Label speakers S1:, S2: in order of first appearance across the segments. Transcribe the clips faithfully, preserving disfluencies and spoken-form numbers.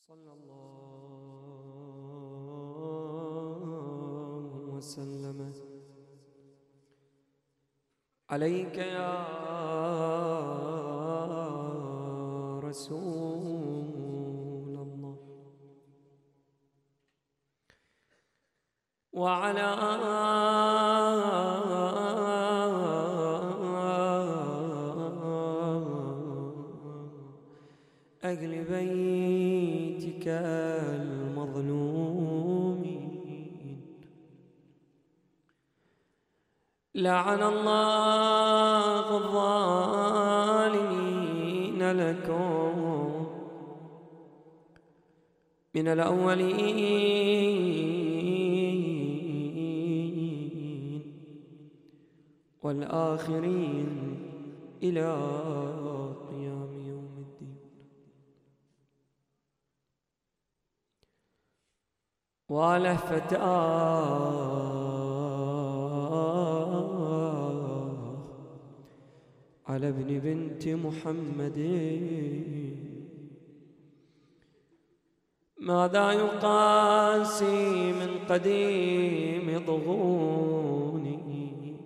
S1: صلى الله وسلم عليك يا رسول الله وعلى أهل بيتك المظلومين. لعن الله الظالمين لكم من الأولين والآخرين إلى قيام يوم الدين. وله فتاة على ابن بنت محمد ماذا يقاسي من قديم ضغوني.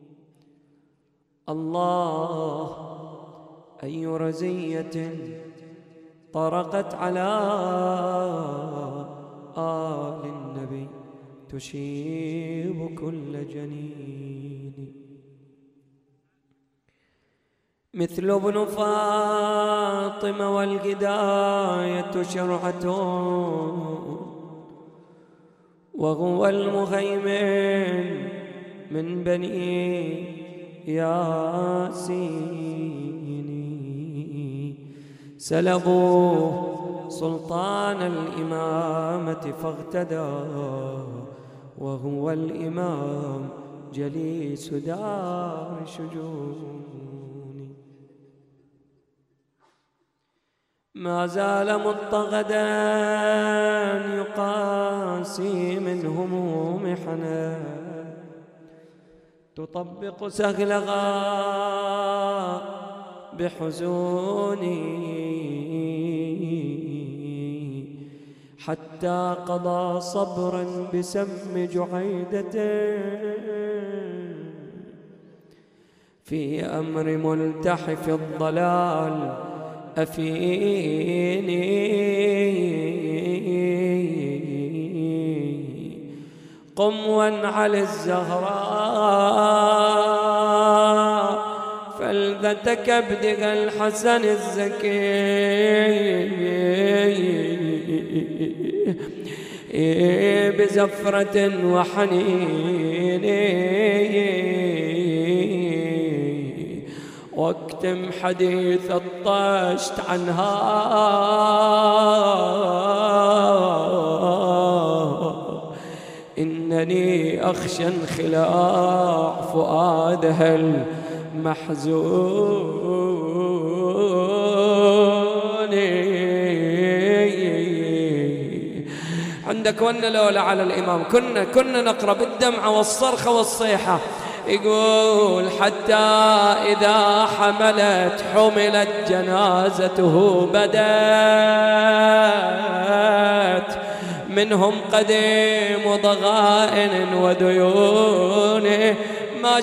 S1: الله أي رزية طرقت على آل النبي تشيب كل جنين. مثل ابن فاطمة والهداية شرعة وهو المهيمن من بني ياسين. سلبوه سلطان الإمامة فاغتدى وهو الإمام جليس دار شجون. ما زال مضطغدا يقاسي من هموم حنا تطبق سهلها بحزوني حتى قضى صبرا بسم جحيدة في أمر ملتحف الضلال أفيني. قم وانعل الزهراء فلذة كبدها الحسن الزكي بزفرة وحنين واكتم حديث الطشت عنها إنني أخشى انخلاع فؤادها المحزون. عندك ون لولا على الإمام كنا كنا نقرأ بالدمعة والصرخة والصيحة. يقول حتى إذا حملت حملت جنازته بدت منهم قديم وضغائن وديون ما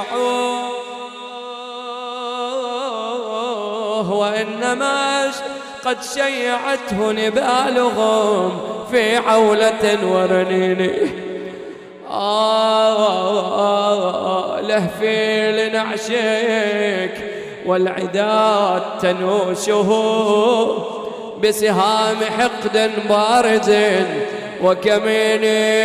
S1: شيعوه وإنما قد شيعته نبالهم في عولة ورنين. آه لهفي لنعشك والعداد تنوشه بسهام حقد بارز وكمين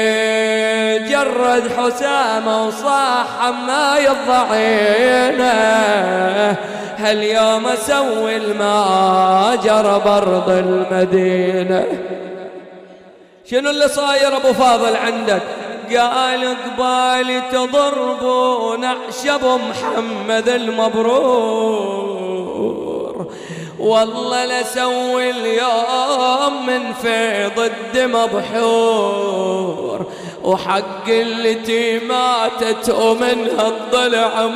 S1: جرد حسامه وصاح ما يضعينه هل يوم سوي ما جرى برض المدينة. شنو اللي صاير ابو فاضل عندك؟ قال قبالي تضربون اعشب محمد المبرور والله لسوي اليوم من فيض الدم بحور وحق التي ماتت ومنها الضلع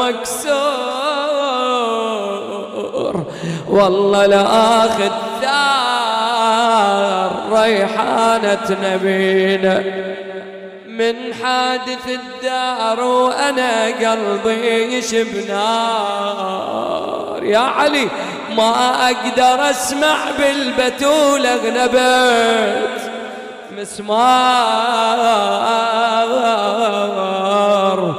S1: مكسور والله لا اخذ ثار ريحانة نبينا من حادث الدار وأنا قلبي يشب نار. يا علي ما أقدر أسمع بالبتول أغنبت مسمار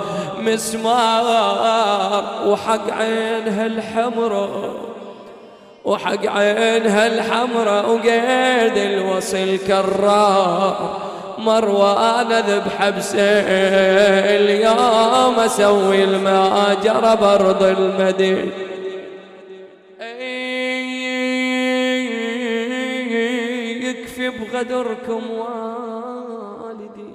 S1: مسمار وحق عينها الحمراء وحق عينها الحمراء وقيد الوصل كرار. مروان ذبح بسيل اليوم اسوي ما جرى برض المدينة. يكفي بغدركم والدي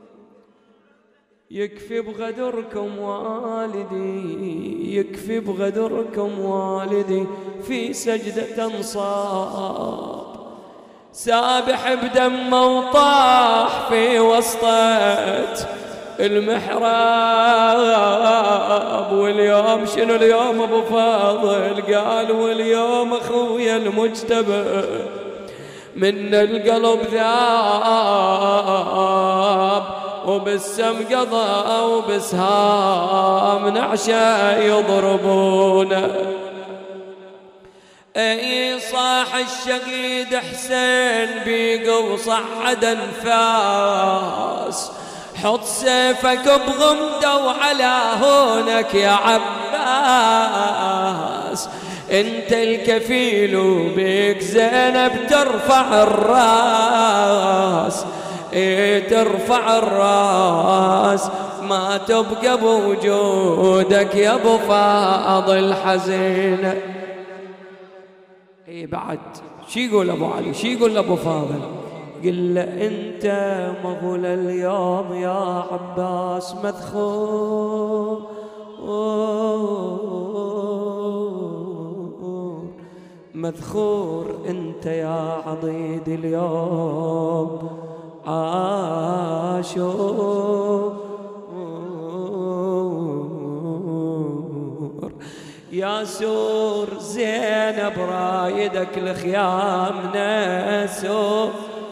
S1: يكفي بغدركم والدي يكفي بغدركم والدي في سجدة انصاب سابح بدمه وطاح في وسطة المحراب. واليوم شنو اليوم ابو فاضل؟ قال واليوم اخويا المجتبى من القلب ذاب وبالسم قضى وبسهام نعشى يضربونه. اي صاح الشقيد حسين بيقو صعد انفاس حط سيفك بغمده وعلى هونك يا عباس انت الكفيل وبيك زينب ترفع الراس. ايه ترفع الراس ما تبقى بوجودك يا ابو فاضل حزينه. ايه بعد شي يقول ابو علي شي يقول ابو فاضل؟ قل له انت مغول اليوم يا عباس مدخول مذخور انت يا عضيد اليوم عاشور. يا سور زينب رايدك لخيامنا سور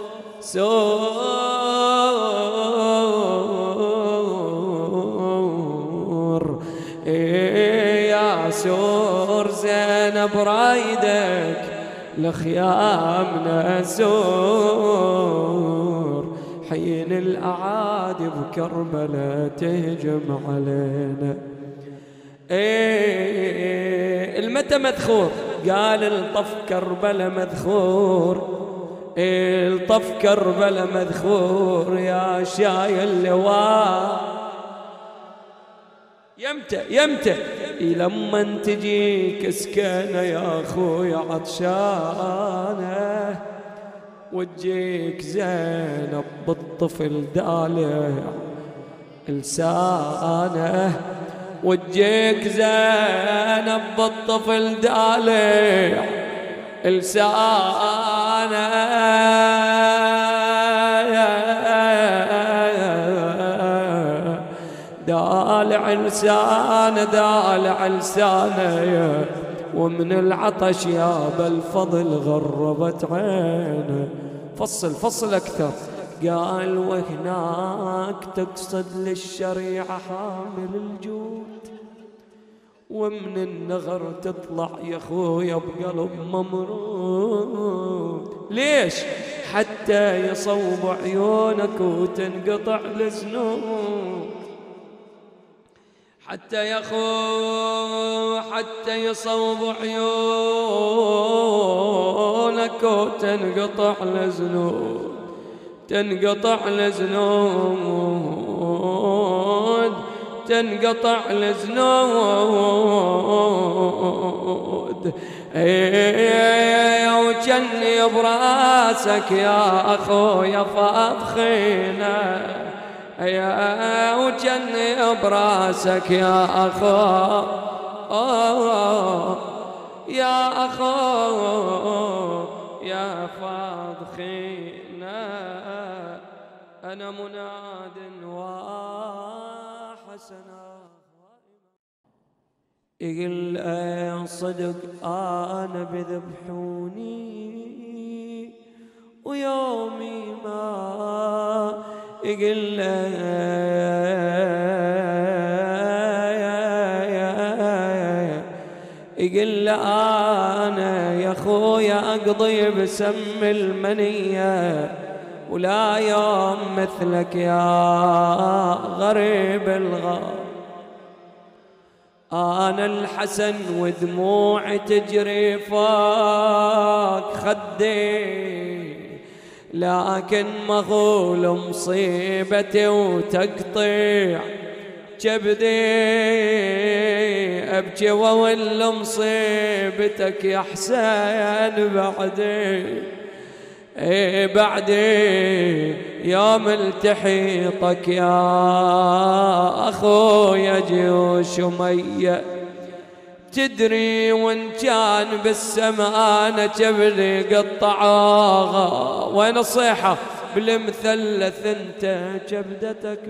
S1: سور إيه يا سور زينب رايدك لخيامنا سور. حين الأعادي بكربلاء تهجم علينا. ايه المتى مذخور؟ قال الطف كربلا مذخور ايه الطف كربلا مذخور يا شاي اللواء. يمتى يمتى إيه لما تجيك سكينة يا اخويا عطشانة وتجيك زينب بالطفل دالع لسانه وتجيك زينب بالطفل دالع لسانه دالع لسانه دالع لسانه ومن العطش يا بالفضل غربت عينه. فصل فصل أكثر. قال وهناك تقصد للشريعة حامل الجود ومن النغر تطلع يا خويا بقلب ممرود. ليش؟ حتى يصوب عيونك وتنقطع الذنوب. حتى يا خو حتى يصوب عيونك وتنقطع الذنوب تنقطع الزنود تنقطع الزنود. ايه وجني براسك يا اخويا فاضخينا يا وجني براسك يا اخو يا اخو يا فاضخينا. أنا مناد وحسنا يقول يا صدق أنا بذبحوني ويومي ما يقول يقول أنا يا خويا أقضي بسم المنية، ولا يوم مثلك يا غريب الغار. أنا الحسن ودموعي تجري فوق خدي، لكن مغول مصيبتي وتقطيع كبدي. أبكي وأول مصيبتك يا حسين بعدي، اي بعدي يوم التحيطك يا أخويا جيوش أمية. تدري وإن كان بالسماء كبدي قطعوها، وين الصيحة بالمثلث انت كبدتك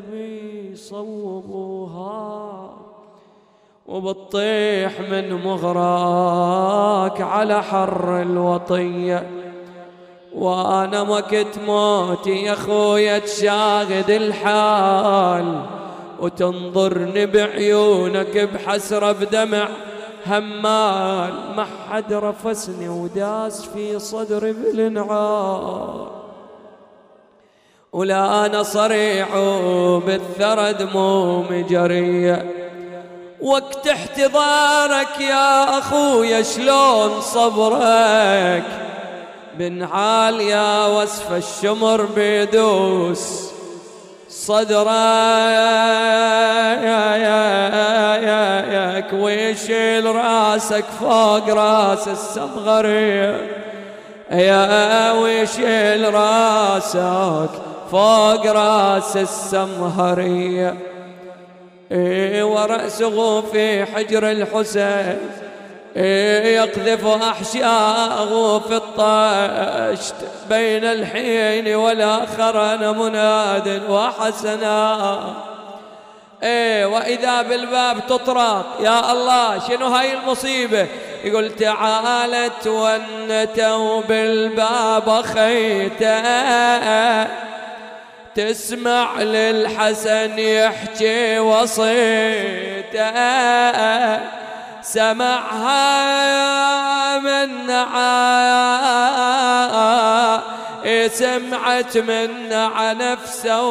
S1: بيصوبوها، وبتطيح من مغراك على حر الوطية. وانا وقت موتي يا خويا تشاهد الحال، وتنظرني بعيونك بحسرة بدمع همال. ما حد رفسني وداس في صدري بالنعال، ولا أنا صريع بالثرى دمومي جرية. وقت احتضارك يا أخويا شلون صبرك بنعال يا وصف الشمر بيدوس صدرك، ويشيل راسك فوق راس السمغرية يا ويشيل راسك فوق راس السمهرية. إيه ورأسه في حجر الحسين إيه يقذف أحشاءه في الطشت بين الحين والآخر أنا مناد وحسنا. إيه وإذا بالباب تطرق يا الله شنو هاي المصيبة؟ يقول تعالت ونتوا بالباب خيته، تسمع للحسن يحكي وصيته. سمعها من عا سمعت من ع نفسه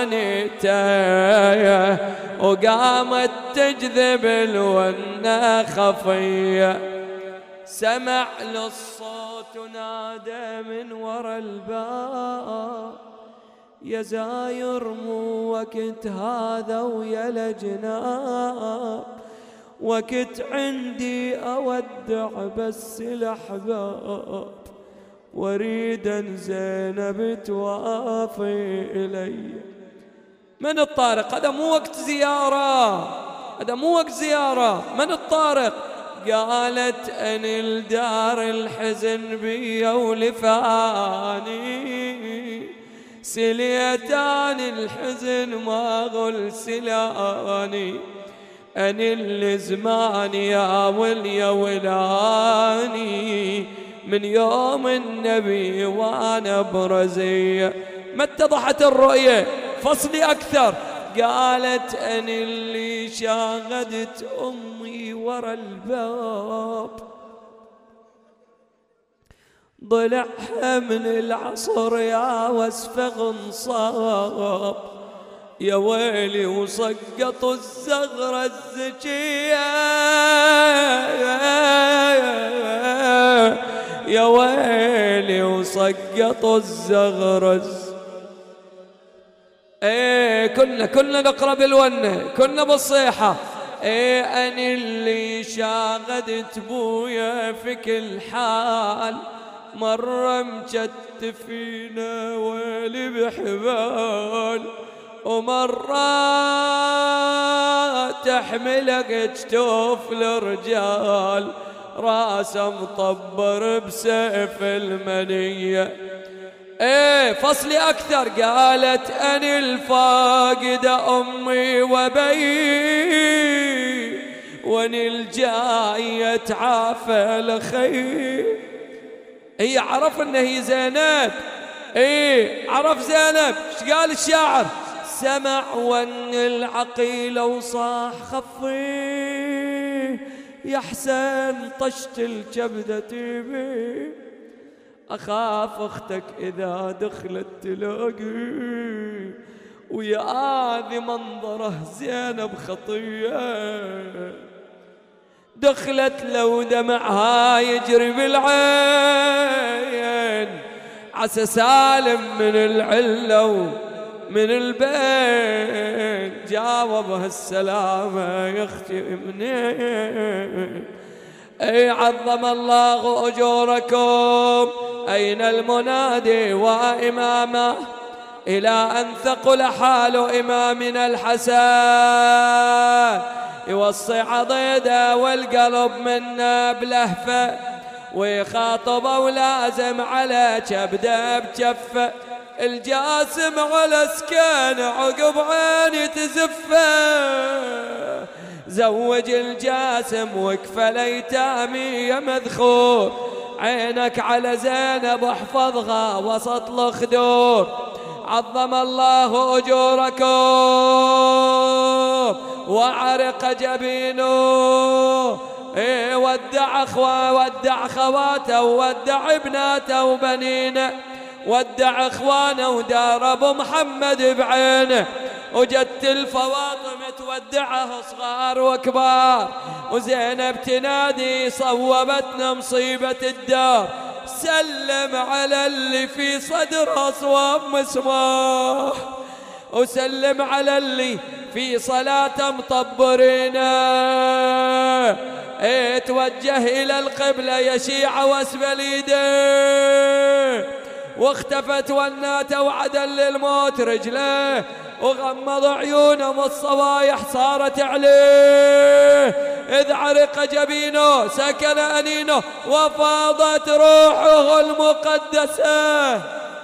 S1: ومنيته، وقامت تجذب الونة خفية. سمع للصوت ونادى من ورا الباب يا زاير مو وقت هذا ويا لجناب، وقت عندي أودع بس الأحباب، وريدا زينب توافي إلي. من الطارق؟ هذا مو وقت زيارة، هذا مو وقت زيارة. من الطارق؟ قالت أني الدار الحزن بي ولفاني، سليتان الحزن ما غل سلاني، أني اللي زماني يا ولي ولاني من يوم النبي وانا برزية. ما اتضحت الرؤية؟ فصلي أكثر. قالت أني اللي شاهدت أمي ورا الباب، ضلعها من العصر يا وسف غنصاب، يا ويلي وسقطوا الزغرة الزكية، يا ويلي وسقطوا الزغرة. ايه كنا كنا نقرأ بالونة، كنا بالصيحة. ايه أني اللي شاغدت بويا في كل حال، مرة مجتفينا ويلي بحبال، ومرة تحملك جتوف الرجال، راسه مطبر بسيف المنية. ايه فصلي أكثر. قالت أني الفاقدة أمي وبي، واني الجاية تعافى لخي. هي عرف انه هي زينب، ايه عرف زينب ايش قال الشاعر؟ سمع ون العقيل وصاح خفي يا حسين طشت الكبدة بي، أخاف أختك إذا دخلت تلاقي ويا هذي منظره زينب خطية، دخلت لو دمعها يجري بالعين، عسى سالم من العلة ومن البين، جاوبها السلامة يا اختي منين؟ اي عظم الله اجوركم، اين المنادي وامامه، الى ان ثقل حال امامنا الحسن، يوصي عضيده والقلب منا بلهفه، ويخاطب ولازم على كبده بجفه، الجاسم على سكان عقب عيني تزفه، زوج الجاسم وكفى الايتامي يا مذخور، عينك على زينب احفظها وسط الخدور، عظم الله اجوركم وعرق جبينه، إيه ودع اخوه ودع خواته ودع ابناته وبنينه، ودع اخوانه ودار ابو محمد بعينه، وجدت الفواطم تودعه صغار وكبار، وزينب تنادي صوبتنا مصيبة الدار، سلم على اللي في صدره صواب مسمار، وسلم على اللي في صلاة مطبرينا، ايه توجه الى القبلة يا شيعة واسفل ايديه، واختفت وناته وعدل للموت رجله، وغمض عيونه والصوايح صارت عليه، إذ عرق جبينه سكن أنينه وفاضت روحه المقدسة.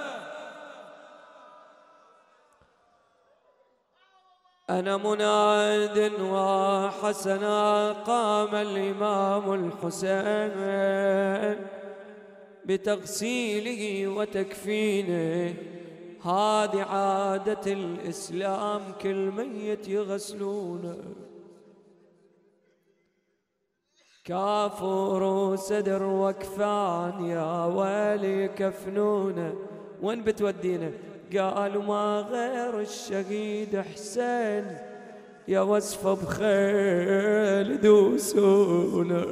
S1: أنا مناد وحسنا قام الإمام الحسين بتغسيله وتكفينه، هذه عادة الإسلام كل ميت يغسلونه، كافور وسدر وكفان يا ويلي كفنونه، وين بتودينا؟ قالوا ما غير الشهيد حسين يا وصفه بخيل دوسونه.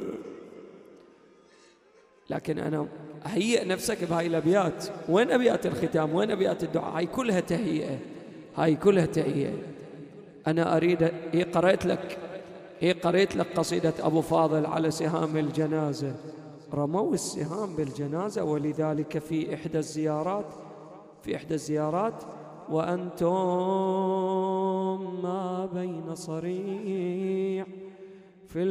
S1: لكن أنا هيئ نفسك بهاي الأبيات، وين أبيات الختام؟ وين أبيات الدعاء؟ هاي كلها تهيئة، هاي كلها تهيئة. أنا أريد إيه قرأت لك إيه قرأت لك قصيدة أبو فاضل على سهام الجنازة، رموا السهام بالجنازة، ولذلك في إحدى الزيارات في إحدى الزيارات وأنتم ما بين صريع في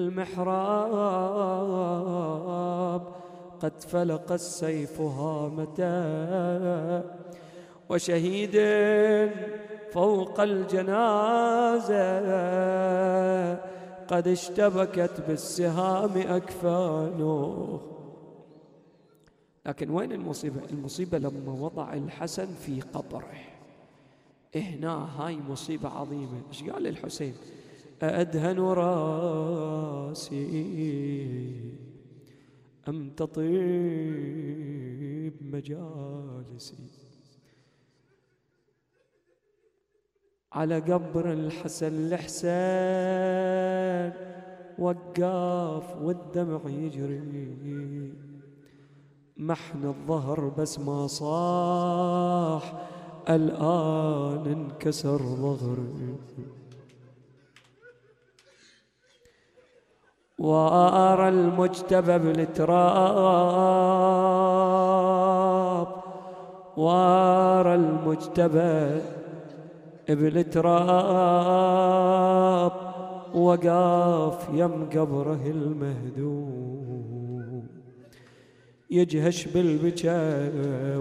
S1: المحراب، قد فلق السيف هامته، وشهيد فوق الجنازة قد اشتبكت بالسهام أكفانه. لكن وين المصيبة؟ المصيبة لما وضع الحسن في قبره، هنا هاي مصيبة عظيمة. ايش قال الحسين؟ أدهن راسي أم تطيب مجالسي، على قبر الحسن الحسين وقاف والدمع يجري، محن الظهر بس ما صاح الآن انكسر ظهري، وأرى المجتبى بالتراب، وأرى المجتبى بالتراب، وقاف يم قبره المهدوم، يجهش بالبكا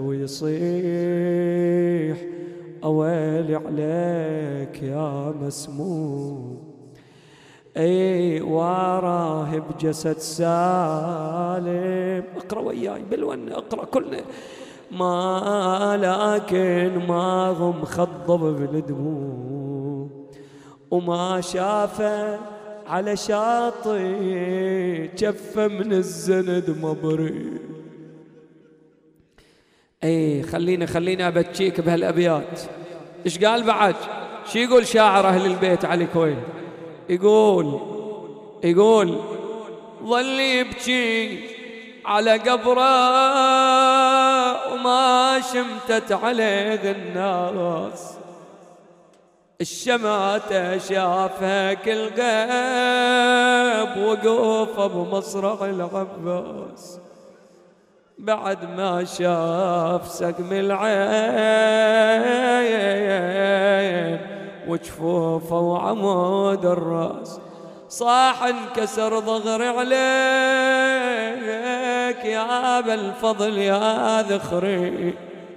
S1: ويصيح أويلي عليك يا مسموم، اي وراه بجسد سالم. اقرا وياي بالون، اقرا كلنا. ما لكن ما هم خضب بالدموع، وما شافه على شاطئ جفه من الزند مبري. اي خليني خليني ابكيك بهالابيات. ايش قال بعد؟ شو يقول شاعر اهل البيت علي كويل؟ يقول يقول ظل يبكي على قبره وما شمتت عليه الناس، الشماتة شافها كل غيب وقوف بمصرع العباس، بعد ما شاف سقم العين وجفوفه وعمود الراس، صاح انكسر ضغري عليك يا ابا الفضل يا ذخري،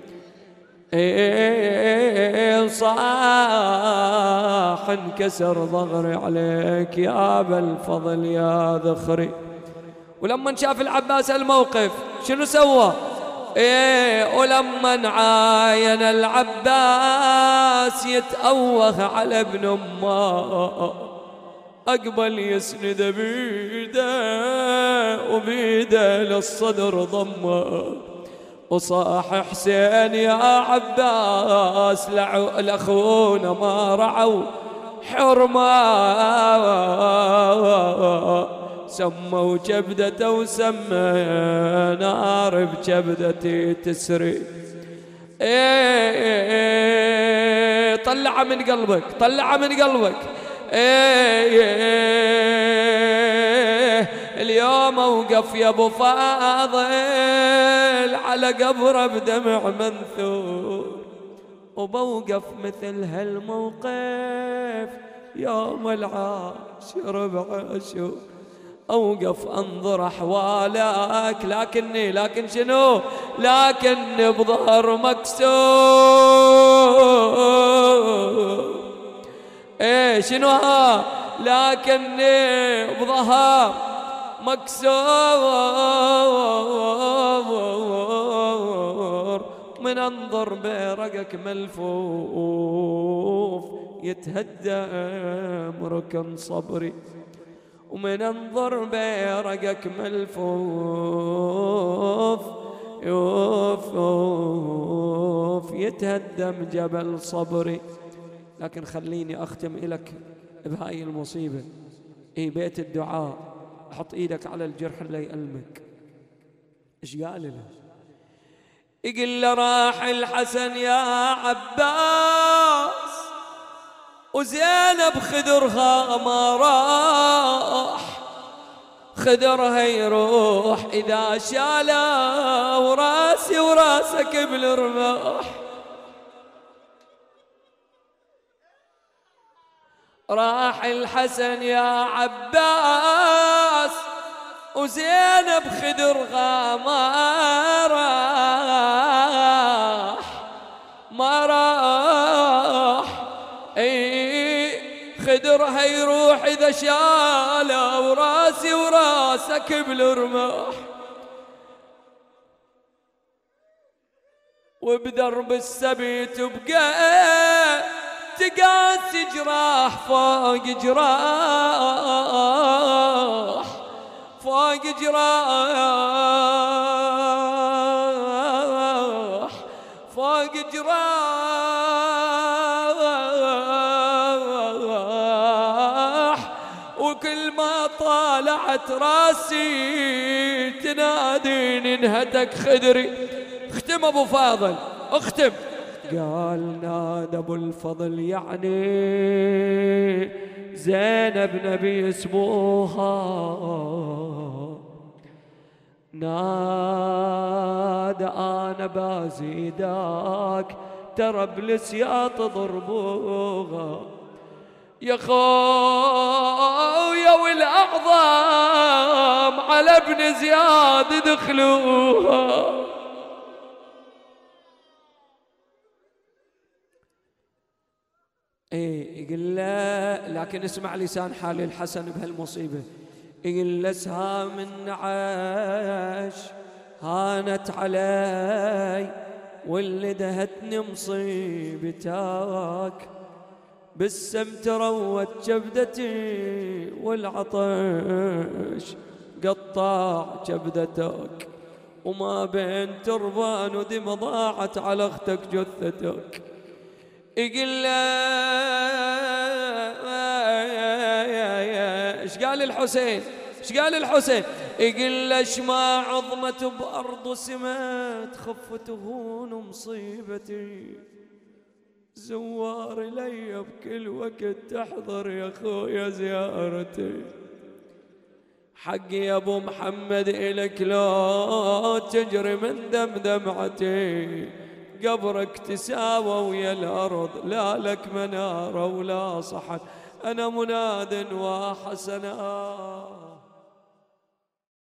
S1: صاح انكسر ضغري عليك يا ابا الفضل يا ذخري. ولما شاف العباس الموقف شنو سوى؟ ايه ولما عاين العباس يتأوه على ابن امه، أقبل يسند بيده وبيده للصدر ضمه، وصاح حسين يا عباس لأخونا ما رعوا حرمه، سموا كبدته وسمى نار بكبدتي تسري. ايه طلع من قلبك، طلع من قلبك. ايه اليوم اوقف يا ابو فاضل على قبره بدمع منثور، وبوقف مثل هالموقف يوم العاشر بعاشور، اوقف انظر احوالك لكني لكن شنو؟ لكني بظهر مكسور. ايه شنو ها؟ لكني بظهر مكسور، من انظر برقك ملفوف يتهدم ركن صبري، ومن انظر برقك ملفوف يوف يوف يتهدم جبل صبري. لكن خليني أختم إلك بهاي المصيبة. إيه بيت الدعاء، أحط إيدك على الجرح اللي يألمك. إيش قال له؟ يقول له راح الحسن يا عباس وزينب خدرها ما راح، خدرها يروح إذا شاله وراسي وراسك بالرماح، راح الحسن يا عباس وزينب خدرها ما راح ما راح. اي خدرها يروح اذا شاله وراسي وراسك بالرماح، وبدرب السبي تبقى تقاس جراح فوق جراح فوق جراح فوق جراح، وكل ما طالعت راسي تناديني انهتك خدري. اختم ابو فاضل اختم. قال نادى ابو الفضل يعني زينب نبي اسموها، نادى انا بازيداك ترى بالسياط ضربوها، يا خويا والاعظم على ابن زياد دخلوها. ايه يقول له لكن اسمع لسان حال الحسن بهالمصيبه. يقول له سهام النعاش هانت علي واللي دهتني مصيبتك، بالسم تروت كبدتي والعطش قطع كبدتك، وما بين تربان ودم ضاعت على اختك جثتك. يقول ايش قال الحسين؟ ايش قال الحسين؟ يقول ليش ما عظمت بأرض سمت خفت هون مصيبتي، زوار لي بكل وقت تحضر يا خويا زيارتي، حقي يا ابو محمد إلك لو تجري من دم دمعتي، قبرك تساوى ويا الأرض لا لك منارة ولا صحن، أنا مناد وحسنا.